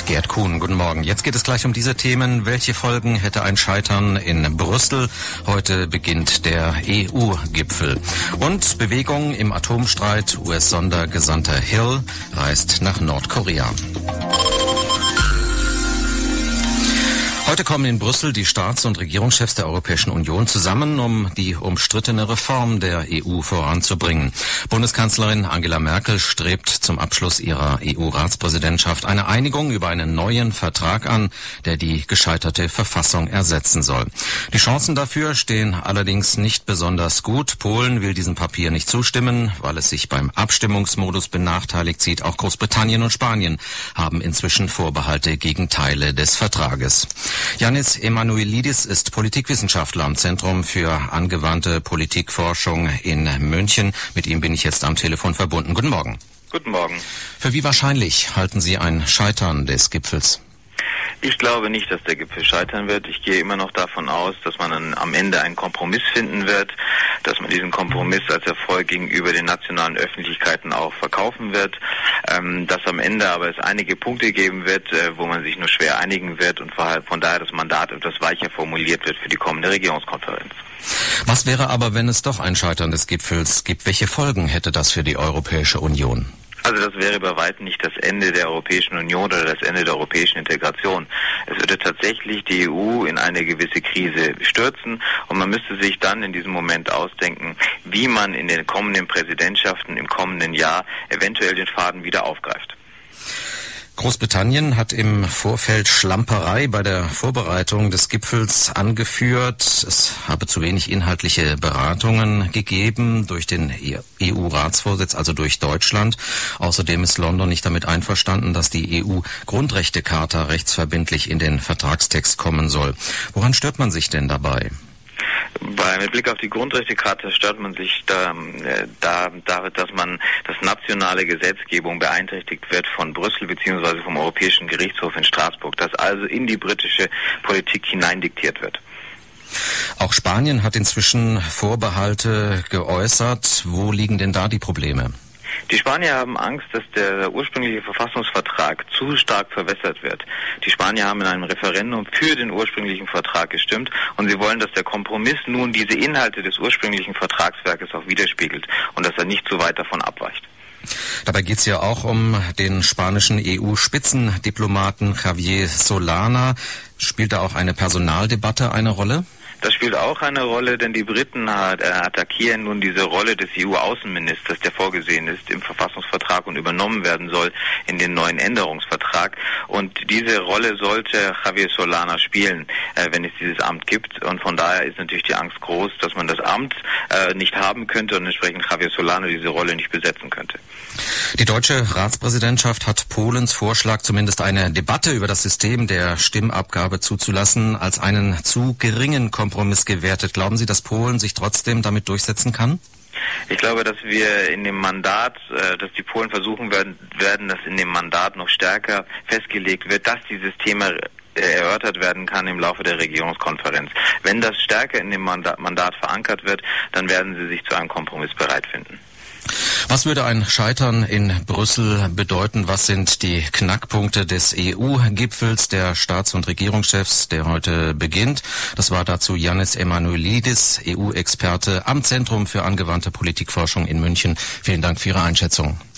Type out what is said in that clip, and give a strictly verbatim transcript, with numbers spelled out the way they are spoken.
Gerd Kuhn, guten Morgen. Jetzt geht es gleich um diese Themen. Welche Folgen hätte ein Scheitern in Brüssel? Heute beginnt der E U-Gipfel. Und Bewegung im Atomstreit. U S-Sondergesandter Hill reist nach Nordkorea. Heute kommen in Brüssel die Staats- und Regierungschefs der Europäischen Union zusammen, um die umstrittene Reform der E U voranzubringen. Bundeskanzlerin Angela Merkel strebt zum Abschluss ihrer E U-Ratspräsidentschaft eine Einigung über einen neuen Vertrag an, der die gescheiterte Verfassung ersetzen soll. Die Chancen dafür stehen allerdings nicht besonders gut. Polen will diesem Papier nicht zustimmen, weil es sich beim Abstimmungsmodus benachteiligt sieht. Auch Großbritannien und Spanien haben inzwischen Vorbehalte gegen Teile des Vertrages. Yannis Emanuelidis ist Politikwissenschaftler am Zentrum für angewandte Politikforschung in München. Mit ihm bin ich jetzt am Telefon verbunden. Guten Morgen. Guten Morgen. Für wie wahrscheinlich halten Sie ein Scheitern des Gipfels? Ich glaube nicht, dass der Gipfel scheitern wird. Ich gehe immer noch davon aus, dass man dann am Ende einen Kompromiss finden wird, dass man diesen Kompromiss als Erfolg gegenüber den nationalen Öffentlichkeiten auch verkaufen wird, ähm, dass am Ende aber es einige Punkte geben wird, äh, wo man sich nur schwer einigen wird und von daher das Mandat etwas weicher formuliert wird für die kommende Regierungskonferenz. Was wäre aber, wenn es doch ein Scheitern des Gipfels gibt? Welche Folgen hätte das für die Europäische Union? Also das wäre bei weitem nicht das Ende der Europäischen Union oder das Ende der europäischen Integration. Es würde tatsächlich die E U in eine gewisse Krise stürzen und man müsste sich dann in diesem Moment ausdenken, wie man in den kommenden Präsidentschaften im kommenden Jahr eventuell den Faden wieder aufgreift. Großbritannien hat im Vorfeld Schlamperei bei der Vorbereitung des Gipfels angeführt. Es habe zu wenig inhaltliche Beratungen gegeben durch den E U-Ratsvorsitz, also durch Deutschland. Außerdem ist London nicht damit einverstanden, dass die E U-Grundrechtecharta rechtsverbindlich in den Vertragstext kommen soll. Woran stört man sich denn dabei? Bei, mit Blick auf die Grundrechtecharta stört man sich da, äh, da, damit, dass man das nationale Gesetzgebung beeinträchtigt wird von Brüssel bzw. vom Europäischen Gerichtshof in Straßburg, das also in die britische Politik hineindiktiert wird. Auch Spanien hat inzwischen Vorbehalte geäußert. Wo liegen denn da die Probleme? Die Spanier haben Angst, dass der ursprüngliche Verfassungsvertrag zu stark verwässert wird. Die Spanier haben in einem Referendum für den ursprünglichen Vertrag gestimmt und sie wollen, dass der Kompromiss nun diese Inhalte des ursprünglichen Vertragswerkes auch widerspiegelt und dass er nicht zu weit davon abweicht. Dabei geht es ja auch um den spanischen E U-Spitzendiplomaten Javier Solana. Spielt da auch eine Personaldebatte eine Rolle? Das spielt auch eine Rolle, denn die Briten attackieren nun diese Rolle des E U-Außenministers, der vorgesehen ist im Verfassungsvertrag und übernommen werden soll in den neuen Änderungsvertrag. Und diese Rolle sollte Javier Solana spielen, äh, wenn es dieses Amt gibt. Und von daher ist natürlich die Angst groß, dass man das Amt äh, nicht haben könnte und entsprechend Javier Solana diese Rolle nicht besetzen könnte. Die deutsche Ratspräsidentschaft hat Polens Vorschlag, zumindest eine Debatte über das System der Stimmabgabe zuzulassen, als einen zu geringen Kompromiss gewertet. Glauben Sie, dass Polen sich trotzdem damit durchsetzen kann? Ich glaube, dass wir in dem Mandat, äh, dass die Polen versuchen werden, werden, dass in dem Mandat noch stärker festgelegt wird, dass dieses Thema erörtert werden kann im Laufe der Regierungskonferenz. Wenn das stärker in dem Mandat, Mandat verankert wird, dann werden sie sich zu einem Kompromiss bereit finden. Was würde ein Scheitern in Brüssel bedeuten? Was sind die Knackpunkte des E U-Gipfels der Staats- und Regierungschefs, der heute beginnt? Das war dazu Yannis Emanuelidis, E U-Experte am Zentrum für angewandte Politikforschung in München. Vielen Dank für Ihre Einschätzung.